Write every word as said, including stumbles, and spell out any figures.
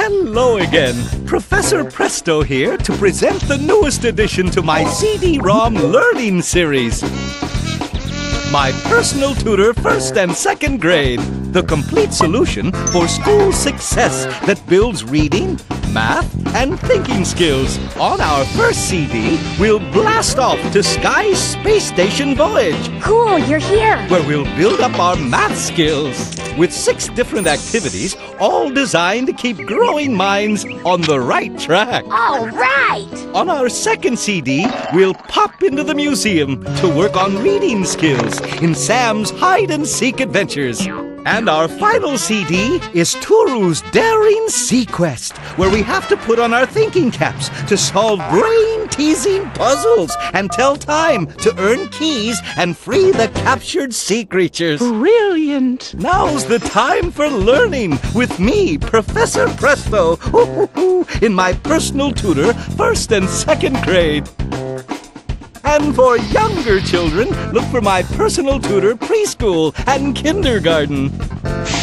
Hello again. Professor Presto here to present the newest addition to my C D ROM learning series. My personal tutor first and second grade. The complete solution for school success that builds reading, math, and thinking skills. On our first C D, we'll blast off to Sky's space station voyage. Cool, you're here. Where we'll build up our math skills. With six different activities, all designed to keep growing minds on the right track. All right. On our second C D, we'll pop into the museum to work on reading skills in Sam's hide-and-seek adventures. And our final C D is Turu's Daring Sea Quest, where we have to put on our thinking caps to solve brain-teasing puzzles and tell time to earn keys and free the captured sea creatures. Brilliant! Now's the time for learning with me, Professor Presto, in my personal tutor, first and second grade. And for younger children, look for my personal tutor preschool and kindergarten.